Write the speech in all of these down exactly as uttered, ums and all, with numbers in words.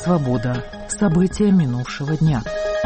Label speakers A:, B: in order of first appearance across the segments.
A: Свобода. События минувшего дня.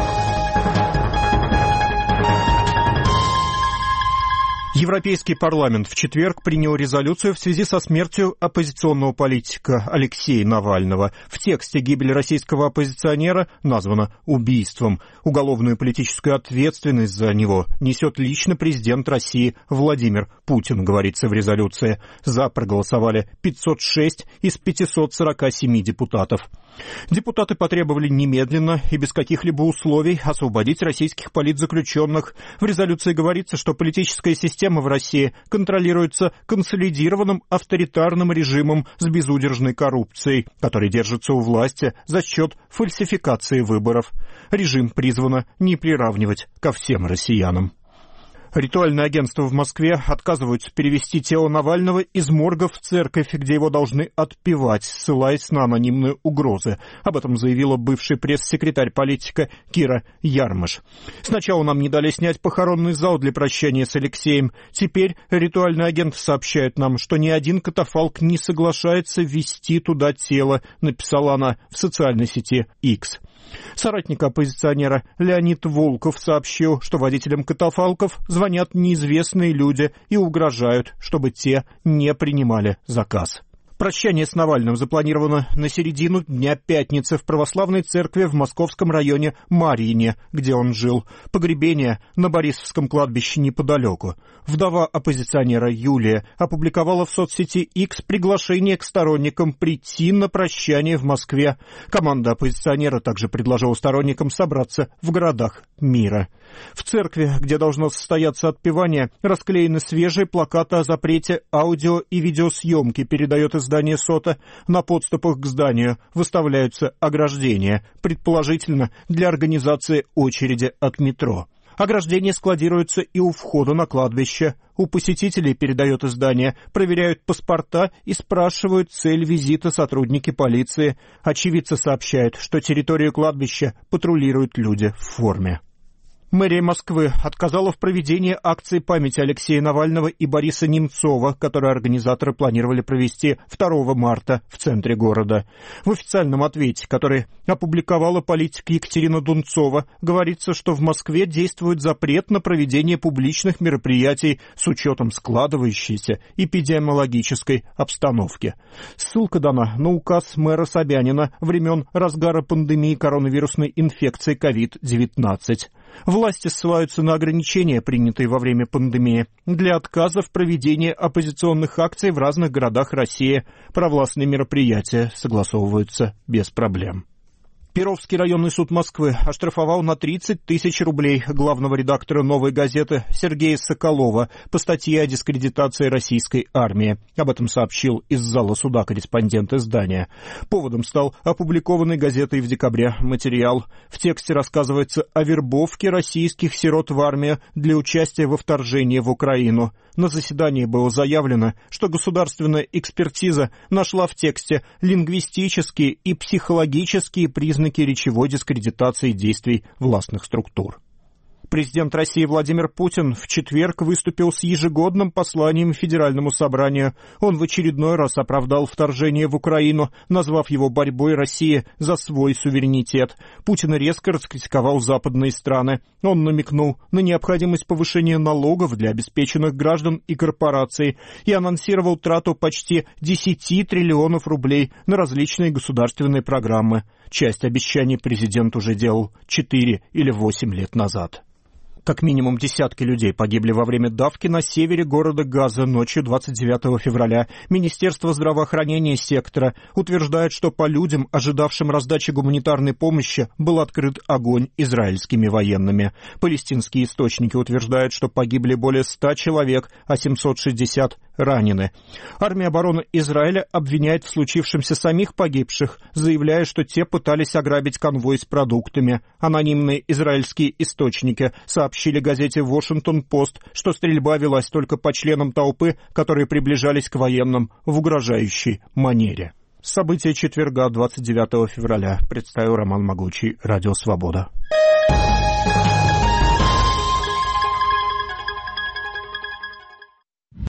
B: Европейский парламент в четверг принял резолюцию в связи со смертью оппозиционного политика Алексея Навального. В тексте гибель российского оппозиционера названа убийством. Уголовную политическую ответственность за него несет лично президент России Владимир Путин, говорится в резолюции. За проголосовали пятьсот шесть из пятисот сорока семи депутатов. Депутаты потребовали немедленно и без каких-либо условий освободить российских политзаключенных. В резолюции говорится, что политическая система в России контролируется консолидированным авторитарным режимом с безудержной коррупцией, который держится у власти за счет фальсификации выборов. Режим призвано не приравнивать ко всем россиянам. Ритуальные агентства в Москве отказываются перевести тело Навального из морга в церковь, где его должны отпевать, ссылаясь на анонимные угрозы. Об этом заявила бывший пресс-секретарь политика Кира Ярмыш. Сначала нам не дали снять похоронный зал для прощания с Алексеем. Теперь ритуальный агент сообщает нам, что ни один катафалк не соглашается ввести туда тело, написала она в социальной сети X. Соратник оппозиционера Леонид Волков сообщил, что водителям катафалков звонят неизвестные люди и угрожают, чтобы те не принимали заказ. Прощание с Навальным запланировано на середину дня пятницы в православной церкви в московском районе Марьине, где он жил. Погребение на Борисовском кладбище неподалеку. Вдова оппозиционера Юлия опубликовала в соцсети X приглашение к сторонникам прийти на прощание в Москве. Команда оппозиционера также предложила сторонникам собраться в городах мира. В церкви, где должно состояться отпевание, расклеены свежие плакаты о запрете аудио- и видеосъемки, передает издание «Сота». На подступах к зданию выставляются ограждения, предположительно для организации очереди от метро. Ограждения складируются и у входа на кладбище. У посетителей, передает издание, проверяют паспорта и спрашивают цель визита сотрудники полиции. Очевидцы сообщают, что территорию кладбища патрулируют люди в форме. Мэрия Москвы отказала в проведении акции памяти Алексея Навального и Бориса Немцова, которую организаторы планировали провести второго марта в центре города. В официальном ответе, который опубликовала политик Екатерина Дунцова, говорится, что в Москве действует запрет на проведение публичных мероприятий с учетом складывающейся эпидемиологической обстановки. Ссылка дана на указ мэра Собянина времен разгара пандемии коронавирусной инфекции ковид девятнадцать. Власти ссылаются на ограничения, принятые во время пандемии, для отказа в проведении оппозиционных акций в разных городах России. Провластные мероприятия согласовываются без проблем. Перовский районный суд Москвы оштрафовал на тридцать тысяч рублей главного редактора «Новой газеты» Сергея Соколова по статье о дискредитации российской армии. Об этом сообщил из зала суда корреспондент издания. Поводом стал опубликованный газетой в декабре материал. В тексте рассказывается о вербовке российских сирот в армию для участия во вторжении в Украину. На заседании было заявлено, что государственная экспертиза нашла в тексте лингвистические и психологические признаки речевой дискредитации действий властных структур. Президент России Владимир Путин в четверг выступил с ежегодным посланием Федеральному собранию. Он в очередной раз оправдал вторжение в Украину, назвав его борьбой России за свой суверенитет. Путин резко раскритиковал западные страны. Он намекнул на необходимость повышения налогов для обеспеченных граждан и корпораций и анонсировал трату почти десять триллионов рублей на различные государственные программы. Часть обещаний президент уже делал четыре или восемь лет назад. Как минимум десятки людей погибли во время давки на севере города Газа ночью двадцать девятого февраля. Министерство здравоохранения сектора утверждает, что по людям, ожидавшим раздачи гуманитарной помощи, был открыт огонь израильскими военными. Палестинские источники утверждают, что погибли более ста человек, а семьсот шестьдесят ранены. Армия обороны Израиля обвиняет в случившемся самих погибших, заявляя, что те пытались ограбить конвой с продуктами. Анонимные израильские источники сообщили газете «Вашингтон-Пост», что стрельба велась только по членам толпы, которые приближались к военным в угрожающей манере. События четверга, двадцать девятого февраля, представил Роман Могучий, Радио Свобода.